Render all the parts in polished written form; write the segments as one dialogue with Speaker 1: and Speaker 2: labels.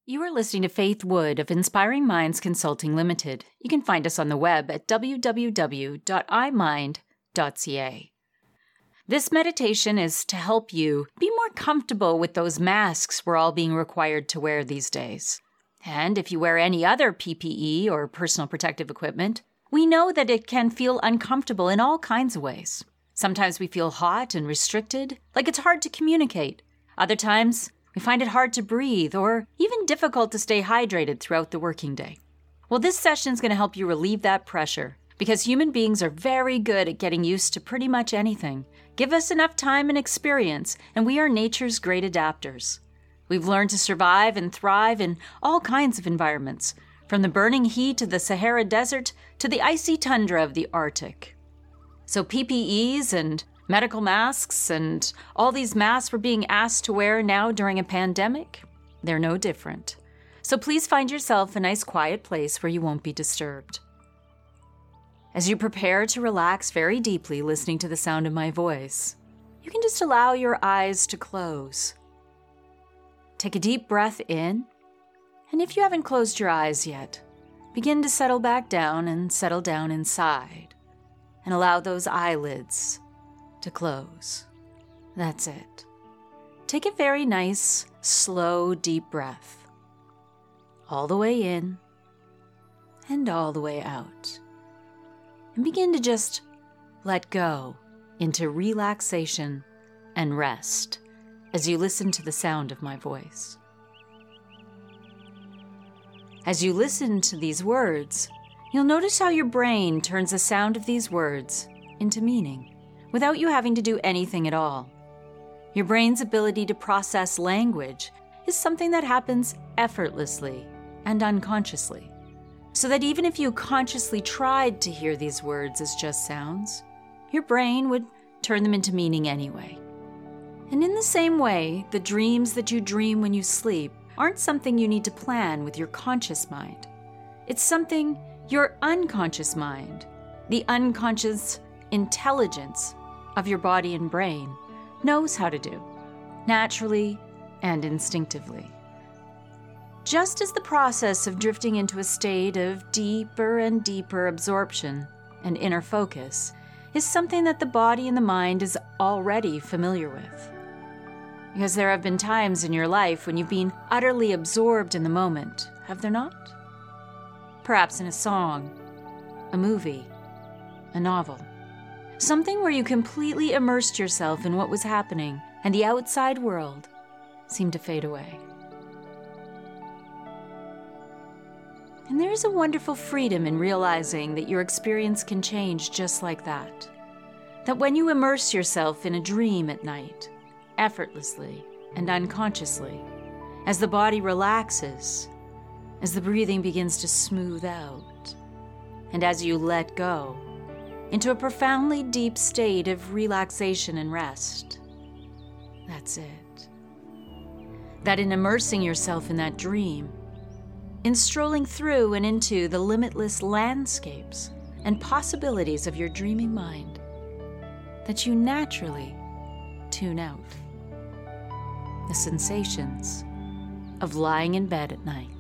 Speaker 1: You are listening to Faith Wood of Inspiring Minds Consulting Limited. You can find us on the web at www.imind.ca. This meditation is to help you be more comfortable with those masks we're all being required to wear these days. And if you wear any other PPE or personal protective equipment, we know that it can feel uncomfortable in all kinds of ways. Sometimes we feel hot and restricted, like it's hard to communicate. Other times, we find it hard to breathe or even difficult to stay hydrated throughout the working day. Well, this session is going to help you relieve that pressure because human beings are very good at getting used to pretty much anything. Give us enough time and experience, and we are nature's great adapters. We've learned to survive and thrive in all kinds of environments, from the burning heat of the Sahara Desert to the icy tundra of the Arctic. So PPEs and medical masks and all these masks we're being asked to wear now during a pandemic, they're no different. So please find yourself a nice quiet place where you won't be disturbed. As you prepare to relax very deeply listening to the sound of my voice, you can just allow your eyes to close. Take a deep breath in, and if you haven't closed your eyes yet, begin to settle back down and settle down inside, and allow those eyelids to close. That's it. Take a very nice, slow, deep breath. All the way in and all the way out. And begin to just let go into relaxation and rest as you listen to the sound of my voice. As you listen to these words, you'll notice how your brain turns the sound of these words into meaning, without you having to do anything at all. Your brain's ability to process language is something that happens effortlessly and unconsciously, so that even if you consciously tried to hear these words as just sounds, your brain would turn them into meaning anyway. And in the same way, the dreams that you dream when you sleep aren't something you need to plan with your conscious mind. It's something your unconscious mind, the unconscious intelligence of your body and brain, knows how to do, naturally and instinctively. Just as the process of drifting into a state of deeper and deeper absorption and inner focus is something that the body and the mind is already familiar with. Because there have been times in your life when you've been utterly absorbed in the moment, have there not? Perhaps in a song, a movie, a novel. Something where you completely immersed yourself in what was happening and the outside world seemed to fade away. And there is a wonderful freedom in realizing that your experience can change just like that. That when you immerse yourself in a dream at night, effortlessly and unconsciously, as the body relaxes, as the breathing begins to smooth out, and as you let go into a profoundly deep state of relaxation and rest. That's it. That in immersing yourself in that dream, in strolling through and into the limitless landscapes and possibilities of your dreaming mind, that you naturally tune out the sensations of lying in bed at night.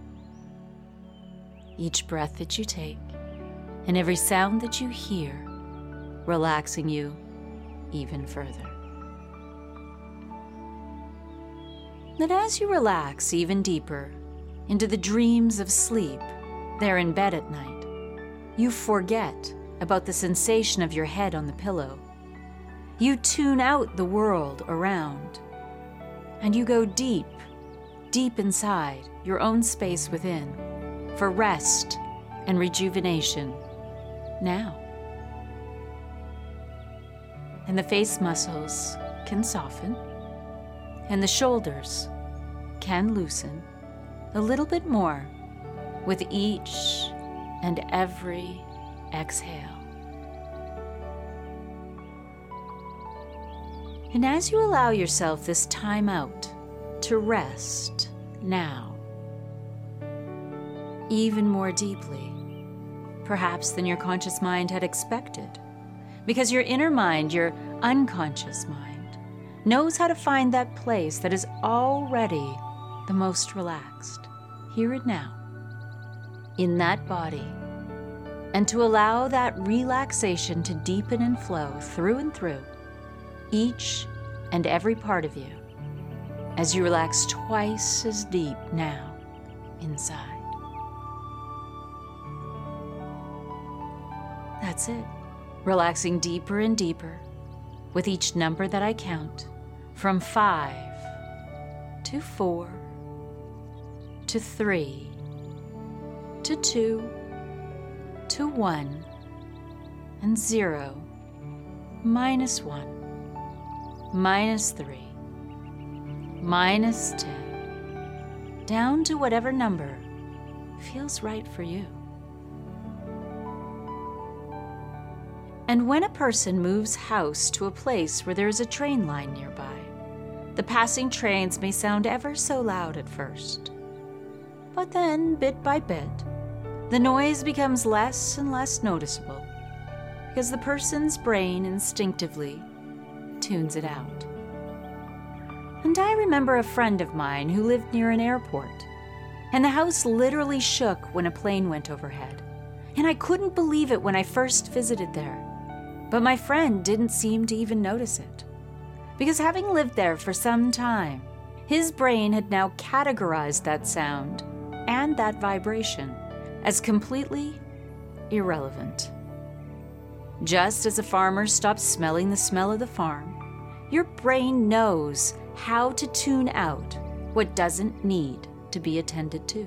Speaker 1: Each breath that you take and every sound that you hear, relaxing you even further. That as you relax even deeper into the dreams of sleep there in bed at night, you forget about the sensation of your head on the pillow. You tune out the world around, and you go deep, deep inside your own space within for rest and rejuvenation now. And the face muscles can soften, and the shoulders can loosen a little bit more with each and every exhale. And as you allow yourself this time out to rest now, even more deeply, perhaps than your conscious mind had expected, because your inner mind, your unconscious mind, knows how to find that place that is already the most relaxed, here and now, in that body, and to allow that relaxation to deepen and flow through and through each and every part of you as you relax twice as deep now inside. That's it. Relaxing deeper and deeper with each number that I count, from 5 to 4 to 3 to 2 to 1 and 0, -1, -3, -10, down to whatever number feels right for you. And when a person moves house to a place where there is a train line nearby, the passing trains may sound ever so loud at first. But then, bit by bit, the noise becomes less and less noticeable because the person's brain instinctively tunes it out. And I remember a friend of mine who lived near an airport, and the house literally shook when a plane went overhead. And I couldn't believe it when I first visited there. But my friend didn't seem to even notice it, because having lived there for some time, his brain had now categorized that sound and that vibration as completely irrelevant. Just as a farmer stops smelling the smell of the farm, your brain knows how to tune out what doesn't need to be attended to.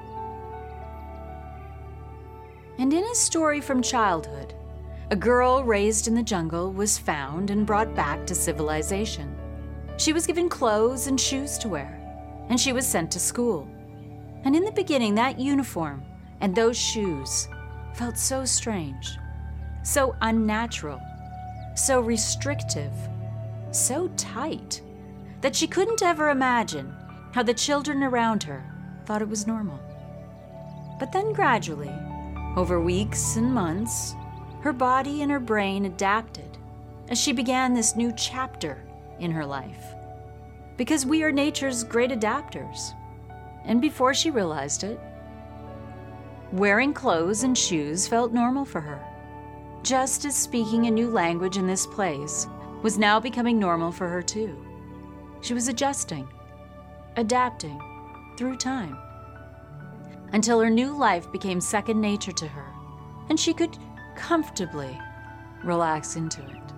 Speaker 1: And in his story from childhood, a girl raised in the jungle was found and brought back to civilization. She was given clothes and shoes to wear, and she was sent to school. And in the beginning, that uniform and those shoes felt so strange, so unnatural, so restrictive, so tight, that she couldn't ever imagine how the children around her thought it was normal. But then gradually, over weeks and months, her body and her brain adapted as she began this new chapter in her life. Because we are nature's great adapters. And before she realized it, wearing clothes and shoes felt normal for her, just as speaking a new language in this place was now becoming normal for her too. She was adjusting, adapting through time, until her new life became second nature to her, and she could comfortably relax into it.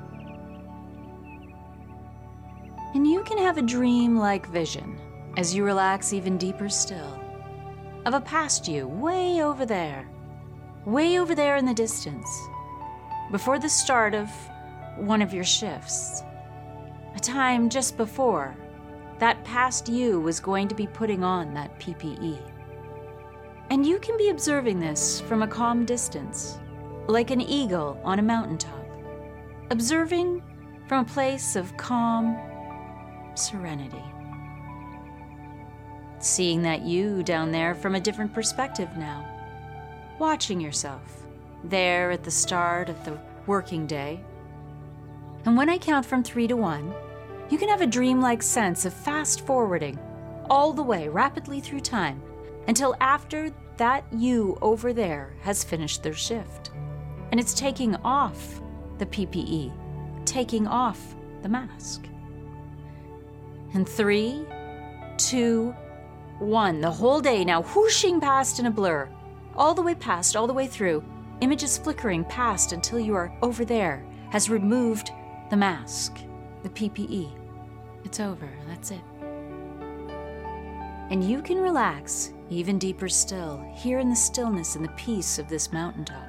Speaker 1: And you can have a dream-like vision as you relax even deeper still of a past you way over there in the distance, before the start of one of your shifts, a time just before that past you was going to be putting on that PPE. And you can be observing this from a calm distance, like an eagle on a mountaintop, observing from a place of calm serenity. Seeing that you down there from a different perspective now, watching yourself there at the start of the working day. And when I count from 3 to 1, you can have a dreamlike sense of fast forwarding all the way rapidly through time until after that you over there has finished their shift. And it's taking off the PPE, taking off the mask. And 3, 2, 1, the whole day now whooshing past in a blur, all the way past, all the way through, images flickering past until you are over there, has removed the mask, the PPE. It's over, that's it. And you can relax even deeper still, here in the stillness and the peace of this mountaintop.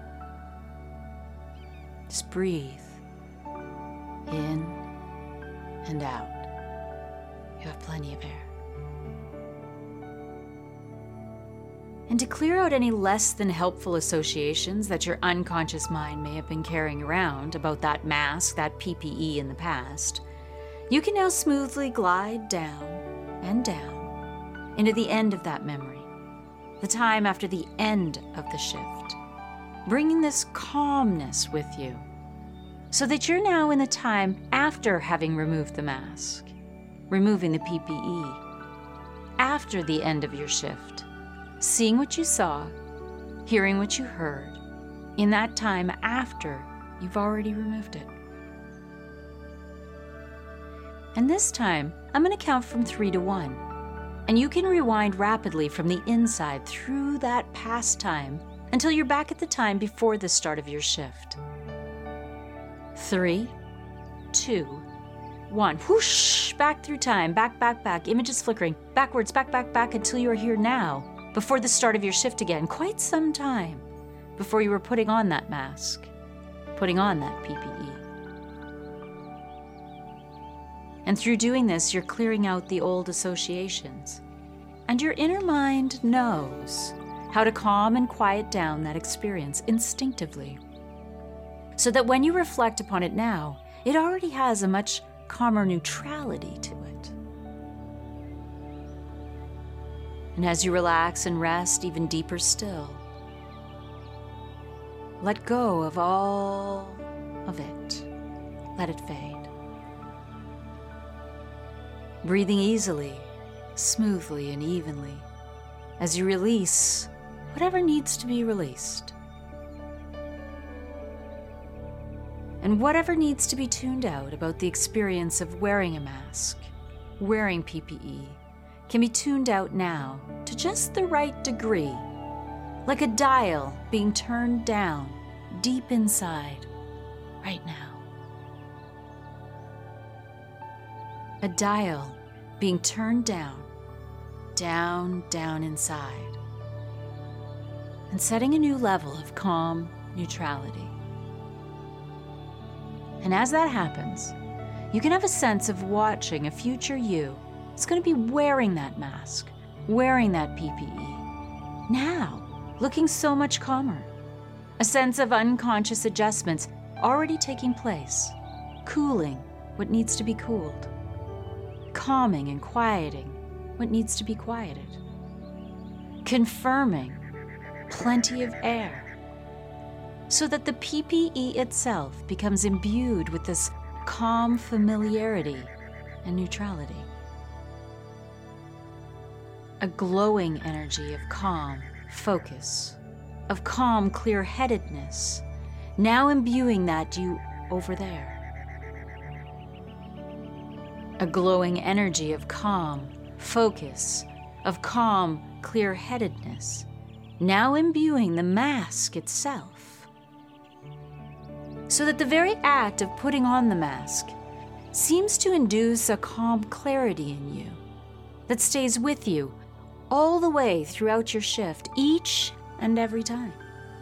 Speaker 1: Just breathe in and out. You have plenty of air. And to clear out any less than helpful associations that your unconscious mind may have been carrying around about that mask, that PPE in the past, you can now smoothly glide down and down into the end of that memory, the time after the end of the shift, bringing this calmness with you, so that you're now in the time after having removed the mask, removing the PPE, after the end of your shift, seeing what you saw, hearing what you heard, in that time after you've already removed it. And this time, I'm going to count from 3 to 1. And you can rewind rapidly from the inside through that past time until you're back at the time before the start of your shift. 3, 2, 1. Whoosh! Back through time. Back. Images flickering. Backwards, back until you are here now, before the start of your shift again. Quite some time before you were putting on that mask, putting on that PPE. And through doing this, you're clearing out the old associations. And your inner mind knows how to calm and quiet down that experience instinctively, so that when you reflect upon it now, it already has a much calmer neutrality to it. And as you relax and rest even deeper still, let go of all of it. Let it fade. Breathing easily, smoothly, and evenly as you release whatever needs to be released. And whatever needs to be tuned out about the experience of wearing a mask, wearing PPE, can be tuned out now to just the right degree, like a dial being turned down deep inside right now. A dial being turned down inside, and setting a new level of calm neutrality. And as that happens, you can have a sense of watching a future you is going to be wearing that mask, wearing that PPE, now looking so much calmer. A sense of unconscious adjustments already taking place, cooling what needs to be cooled, calming and quieting what needs to be quieted, confirming plenty of air, so that the PPE itself becomes imbued with this calm familiarity and neutrality. A glowing energy of calm focus, of calm clear-headedness, now imbuing that you over there. A glowing energy of calm focus, of calm clear-headedness, now imbuing the mask itself. So that the very act of putting on the mask seems to induce a calm clarity in you that stays with you all the way throughout your shift, each and every time.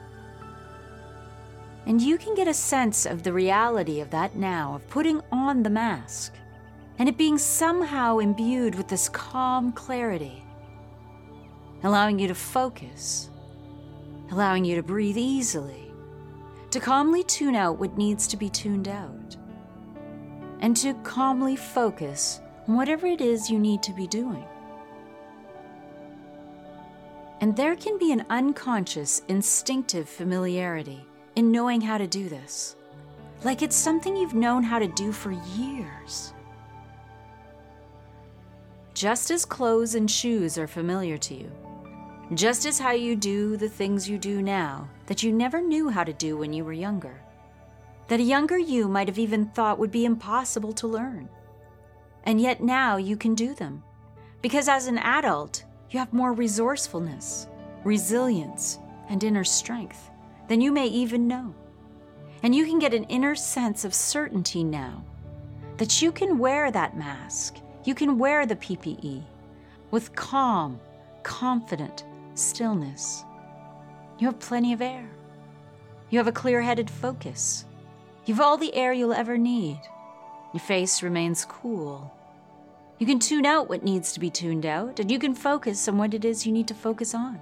Speaker 1: And you can get a sense of the reality of that now, of putting on the mask, and it being somehow imbued with this calm clarity, allowing you to focus, allowing you to breathe easily, to calmly tune out what needs to be tuned out, and to calmly focus on whatever it is you need to be doing. And there can be an unconscious, instinctive familiarity in knowing how to do this, like it's something you've known how to do for years. Just as clothes and shoes are familiar to you, just as how you do the things you do now that you never knew how to do when you were younger, that a younger you might have even thought would be impossible to learn. And yet now you can do them, because as an adult, you have more resourcefulness, resilience, and inner strength than you may even know. And you can get an inner sense of certainty now that you can wear that mask, you can wear the PPE with calm, confident stillness. You have plenty of air. You have a clear-headed focus. You have all the air you'll ever need. Your face remains cool. You can tune out what needs to be tuned out, and you can focus on what it is you need to focus on.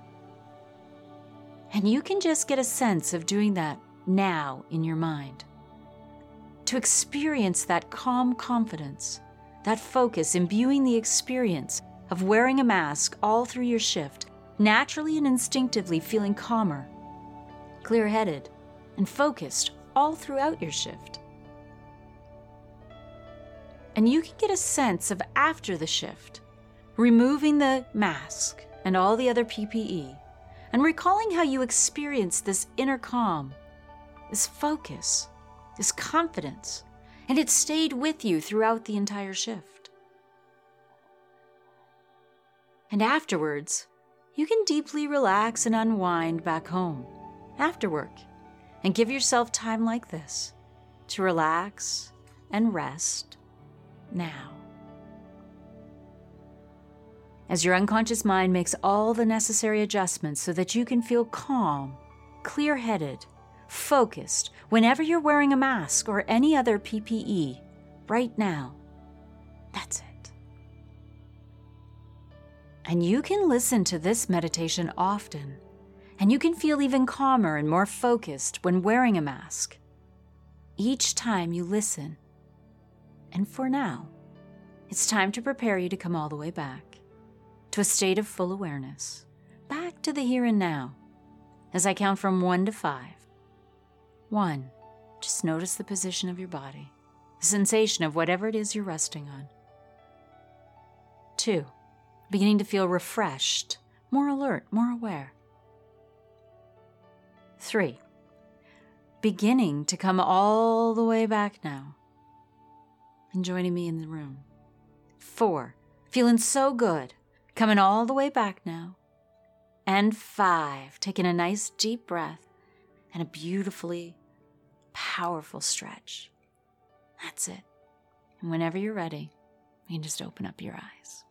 Speaker 1: And you can just get a sense of doing that now in your mind. To experience that calm confidence, that focus, imbuing the experience of wearing a mask all through your shift, naturally and instinctively feeling calmer, clear-headed, and focused all throughout your shift. And you can get a sense of after the shift, removing the mask and all the other PPE, and recalling how you experienced this inner calm, this focus, this confidence, and it stayed with you throughout the entire shift. And afterwards, you can deeply relax and unwind back home after work and give yourself time like this to relax and rest now. As your unconscious mind makes all the necessary adjustments so that you can feel calm, clear-headed, focused whenever you're wearing a mask or any other PPE right now. That's it. And you can listen to this meditation often, and you can feel even calmer and more focused when wearing a mask each time you listen. And for now, it's time to prepare you to come all the way back to a state of full awareness, back to the here and now, as I count from 1 to 5. 1, just notice the position of your body, the sensation of whatever it is you're resting on. 2, beginning to feel refreshed, more alert, more aware. 3, beginning to come all the way back now and joining me in the room. 4, feeling so good, coming all the way back now. And 5, taking a nice deep breath and a beautifully powerful stretch. That's it. And whenever you're ready, you can just open up your eyes.